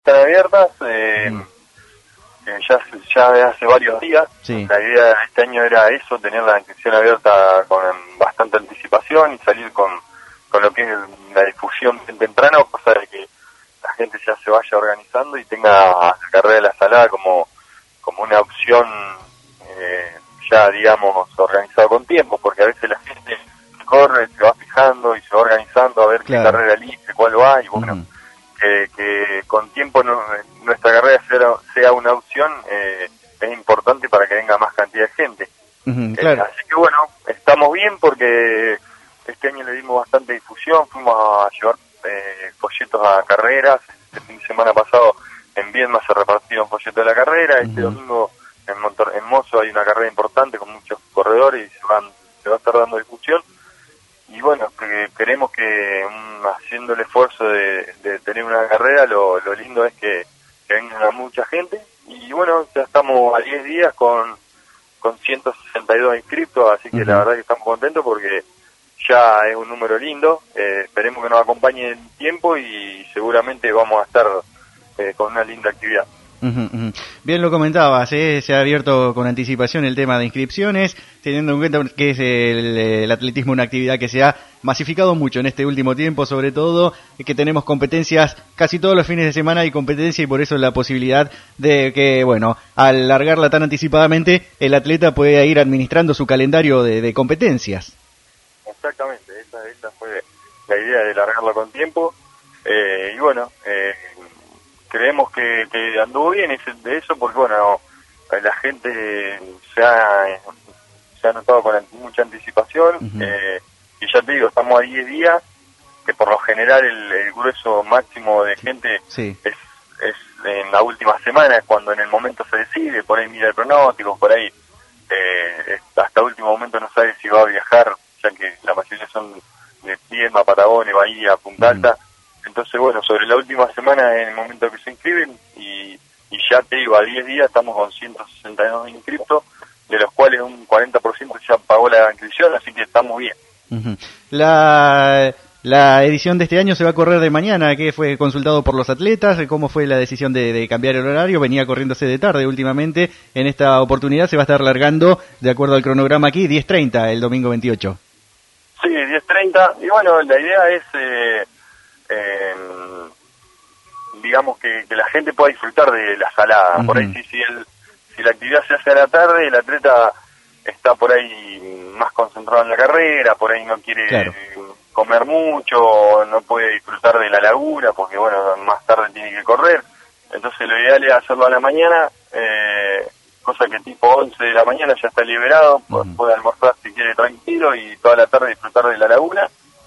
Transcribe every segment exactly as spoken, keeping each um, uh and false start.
Están abiertas, eh, mm. eh, ya, ya hace varios días. Sí. La idea de este año era eso, tener la inscripción abierta con bastante anticipación y salir con, con lo que es la difusión bien temprano, cosa de que la gente ya se vaya organizando y tenga la carrera de la salada como, como una opción eh, ya, digamos, organizada con tiempo, porque a veces la gente corre, se va fijando y se va organizando a ver claro. qué carrera elige, cuál va, y bueno, uh-huh. que, que con tiempo no, nuestra carrera sea, sea una opción eh, es importante para que venga más cantidad de gente. Uh-huh, claro. eh, así que bueno, estamos bien porque este año le dimos bastante difusión, fuimos a llevar eh, folletos a carreras, el fin de semana pasado en Viedma se repartieron folletos de la carrera, uh-huh. este domingo en, Montor- en Mozo hay una carrera importante con muchos corredores y se, van, se va a estar dando difusión. Y bueno, que queremos que um, haciendo el esfuerzo de, de tener una carrera, lo, lo lindo es que, que venga mucha gente. Y bueno, ya estamos a diez días con, con ciento sesenta y dos inscriptos, así que uh-huh. la verdad que estamos contentos porque ya es un número lindo. Eh, esperemos que nos acompañe el tiempo y seguramente vamos a estar eh, con una linda actividad. Uh-huh, uh-huh. Bien lo comentabas, ¿eh? Se ha abierto con anticipación el tema de inscripciones, teniendo en cuenta que es el, el atletismo una actividad que se ha masificado mucho en este último tiempo, sobre todo que tenemos competencias casi todos los fines de semana, hay competencia y por eso la posibilidad de que, bueno, al largarla tan anticipadamente, el atleta pueda ir administrando su calendario de, de competencias. Exactamente, esa, esa fue la idea de largarla con tiempo, eh, y bueno, eh, creemos que, que anduvo bien de eso porque, bueno, la gente se ha, se ha notado con mucha anticipación, uh-huh. eh, y ya te digo, estamos a diez días, que por lo general el, el grueso máximo de gente sí. es, es en la última semana, es cuando en el momento se decide, por ahí mira el pronóstico, por ahí eh, hasta el último momento no sabe si va a viajar, ya que la mayoría son de Viedma, Patagones, Bahía, Punta uh-huh. Alta. Entonces, bueno, sobre la última semana en el momento que se inscriben y, y ya te digo, a diez días estamos con ciento sesenta y dos inscriptos, de los cuales un cuarenta por ciento ya pagó la inscripción, así que estamos bien. Uh-huh. La, la edición de este año se va a correr de mañana, que fue consultado por los atletas, ¿cómo fue la decisión de, de cambiar el horario? Venía corriéndose de tarde últimamente, en esta oportunidad se va a estar largando, de acuerdo al cronograma aquí, diez treinta el domingo veintiocho. Sí, diez treinta, y bueno, la idea es... Eh, Eh, digamos que, que la gente pueda disfrutar de la salada. Uh-huh. Por ahí si, si, el, si la actividad se hace a la tarde, el atleta está por ahí más concentrado en la carrera, por ahí no quiere claro. comer mucho, no puede disfrutar de la laguna porque bueno, más tarde tiene que correr. Entonces lo ideal es hacerlo a la mañana, eh, cosa que tipo once de la mañana ya está liberado, uh-huh. puede almorzar si quiere tranquilo y toda la tarde disfrutar de la laguna.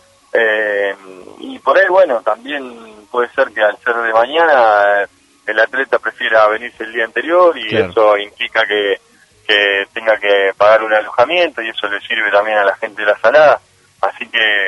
Eh, y por ahí, bueno, también puede ser que al ser de mañana el atleta prefiera venirse el día anterior y claro. eso implica que, que tenga que pagar un alojamiento y eso le sirve también a la gente de la salada. Así que,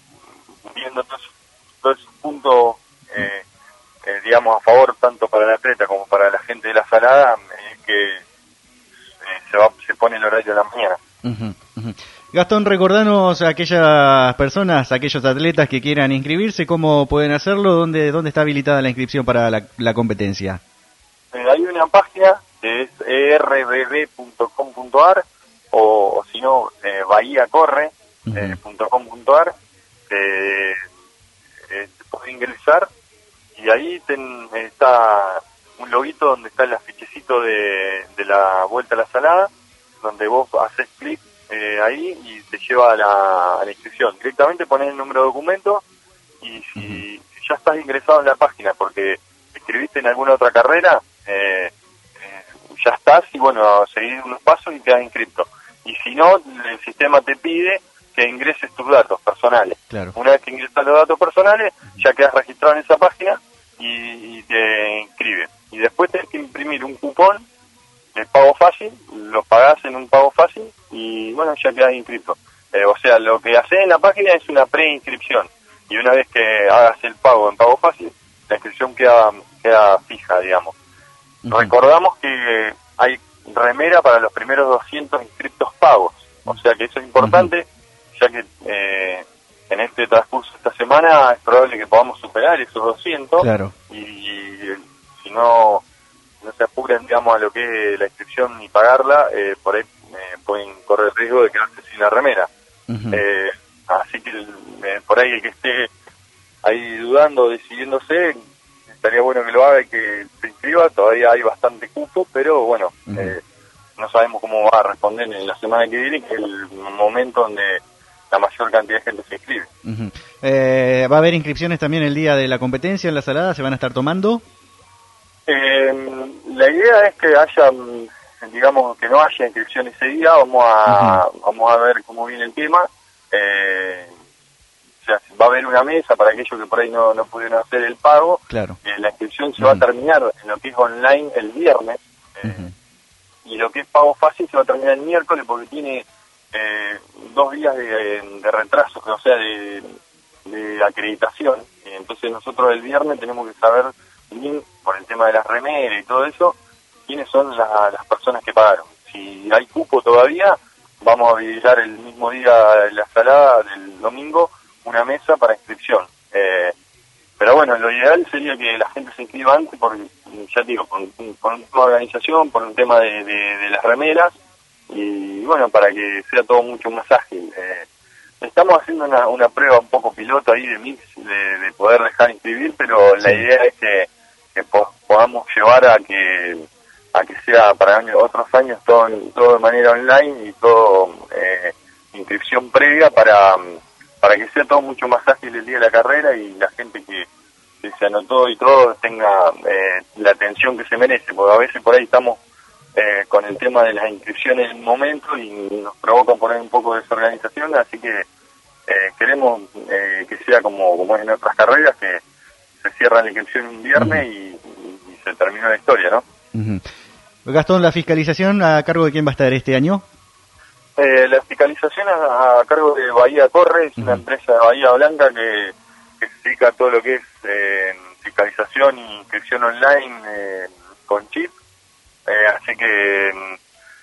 viendo todos, todos esos puntos, eh, eh, digamos, a favor tanto para el atleta como para la gente de la salada, es eh, que eh, se, va, se pone el horario de la mañana. Uh-huh, uh-huh. Gastón, recordanos a aquellas personas, a aquellos atletas que quieran inscribirse, cómo pueden hacerlo, dónde dónde está habilitada la inscripción para la, la competencia. Eh, hay una página que es e r b b punto com punto a r o, o si no, eh, bahía corre punto com punto a r, que eh, se puede ingresar y ahí ten, está un loguito donde está el afichecito de, de la Vuelta a la Salada, donde vos haces clic eh, ahí y te lleva a la, a la inscripción. Directamente pones el número de documento y si uh-huh. ya estás ingresado en la página porque escribiste en alguna otra carrera, eh, eh, ya estás y bueno, seguís unos pasos y quedas inscrito. Y si no, el sistema te pide que ingreses tus datos personales. Claro. Una vez que ingresas los datos personales, ya quedas registrado en esa página y, y te inscriben. Y después tenés que imprimir un cupón de pago fácil, lo pagás en un pago fácil y bueno, ya quedas inscrito. Eh, o sea, lo que haces en la página es una preinscripción y una vez que hagas el pago en pago fácil, la inscripción queda, queda fija, digamos. Uh-huh. Recordamos que hay remera para los primeros doscientos inscriptos pagos, o sea que eso es importante, uh-huh. ya que eh, en este transcurso de esta semana es probable que podamos superar esos doscientos claro. y, y no, no se apuren, digamos, a lo que es la inscripción ni pagarla, eh, por ahí eh, pueden correr el riesgo de quedarse sin la remera. Uh-huh. eh, así que eh, por ahí el que esté ahí dudando, decidiéndose, estaría bueno que lo haga y que se inscriba. Todavía hay bastante cupo, pero bueno, uh-huh. eh, no sabemos cómo va a responder en la semana que viene, que es el momento donde la mayor cantidad de gente se inscribe. Uh-huh. eh, ¿Va a haber inscripciones también el día de la competencia en la Salada? ¿Se van a estar tomando? Eh, la idea es que haya, digamos, que no haya inscripción ese día. Vamos a, uh-huh. vamos a ver cómo viene el tema. Eh, o sea, va a haber una mesa para aquellos que por ahí no, no pudieron hacer el pago. Claro. Eh, la inscripción se uh-huh. va a terminar en lo que es online el viernes. Eh, uh-huh. Y lo que es pago fácil se va a terminar el miércoles porque tiene eh, dos días de, de retraso, o sea, de, de acreditación. Eh, entonces nosotros el viernes tenemos que saber bien, por el tema de las remeras y todo eso, quiénes son la, las personas que pagaron. Si hay cupo todavía, vamos a habilitar el mismo día de la Salada del domingo una mesa para inscripción. Eh, pero bueno, lo ideal sería que la gente se inscriba antes, porque ya digo, por, por un tema de organización, por un tema de, de, de las remeras, y bueno, para que sea todo mucho más ágil. Eh, estamos haciendo una, una prueba un poco piloto ahí de mix, de, de poder dejar inscribir, pero sí. La idea es que, que po- podamos llevar a que a que sea para años, otros años todo, todo de manera online y todo eh, inscripción previa para... para que sea todo mucho más ágil el día de la carrera y la gente que, que se anotó y todo tenga eh, la atención que se merece, porque a veces por ahí estamos eh, con el tema de las inscripciones en el momento y nos provocan poner un poco de desorganización, así que eh, queremos eh, que sea como, como es en otras carreras, que se cierra la inscripción un viernes uh-huh. y, y se terminó la historia, ¿no? Uh-huh. Gastón, ¿la fiscalización a cargo de quién va a estar este año? Eh, la fiscalización a, a cargo de Bahía Corre, es uh-huh. una empresa de Bahía Blanca que, que se dedica a todo lo que es eh, fiscalización e inscripción online eh, con chip. Eh, así que eh,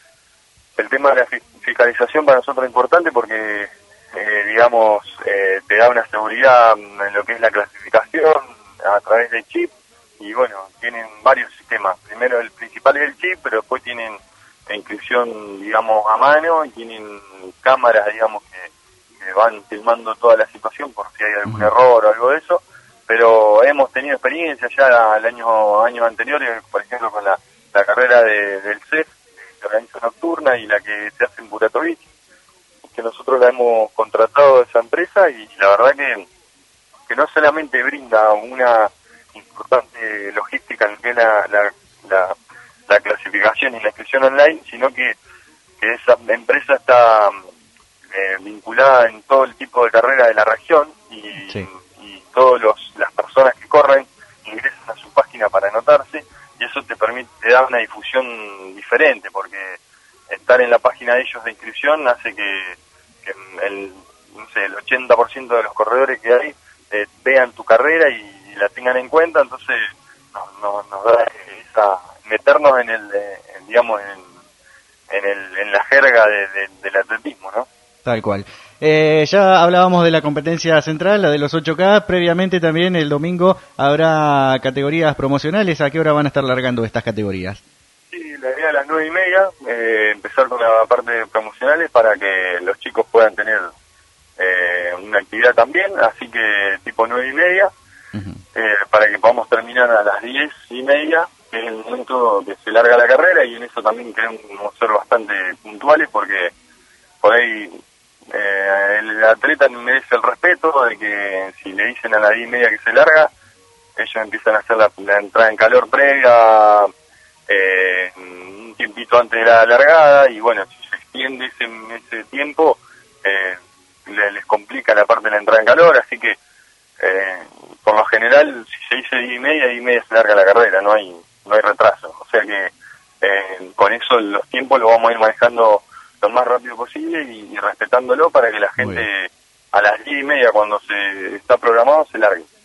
el tema de la fiscalización para nosotros es importante porque, eh, digamos, eh, te da una seguridad en lo que es la clasificación a través del chip. Y bueno, tienen varios sistemas. Primero el principal es el chip, pero después tienen la inscripción, digamos, a mano, y tienen cámaras, digamos, que, que van filmando toda la situación por si hay algún uh-huh. error o algo de eso. Pero hemos tenido experiencia ya el año años anteriores, por ejemplo, con la, la carrera de, del C E F, que organiza nocturna, y la que se hace en Buratovich, que nosotros la hemos contratado a esa empresa, y la verdad que, que no solamente brinda una importante logística en lo que es la, la, la, la clasificación y la inscripción online, sino que, que esa empresa está eh, vinculada en todo el tipo de carrera de la región, y, sí. y todas las personas que corren ingresan a su página para anotarse, y eso te permite, te da una difusión diferente, porque estar en la página de ellos de inscripción hace que, que el, no sé, el ochenta por ciento de los corredores que hay eh, vean tu carrera y la tengan en cuenta. Entonces nos, nos, nos da esa meternos en el, en, digamos, en, en, el, en la jerga de, de, del atletismo, ¿no? Tal cual. Eh, ya hablábamos de la competencia central, la de los ocho K. Previamente también el domingo habrá categorías promocionales. ¿A qué hora van a estar largando estas categorías? Sí, la idea a las nueve y media, eh, empezar con la parte de promocionales para que los chicos puedan tener eh, una actividad también, así que tipo nueve y media, uh-huh. eh, para que podamos terminar a las diez y media, que es el momento que se larga la carrera, y en eso también queremos ser bastante puntuales, porque por ahí eh, el atleta merece el respeto de que si le dicen a las diez y media que se larga, ellos empiezan a hacer la, la entrada en calor previa, eh, un tiempito antes de la largada, y bueno, si se extiende ese, ese tiempo, eh, le, les complica la parte de la entrada en calor, así que eh, por lo general, si se dice diez y media, diez y media se larga la carrera, no hay no hay retraso, o sea que eh, con eso los tiempos los vamos a ir manejando lo más rápido posible y, y respetándolo para que la gente a las diez y media, cuando se está programado, se largue.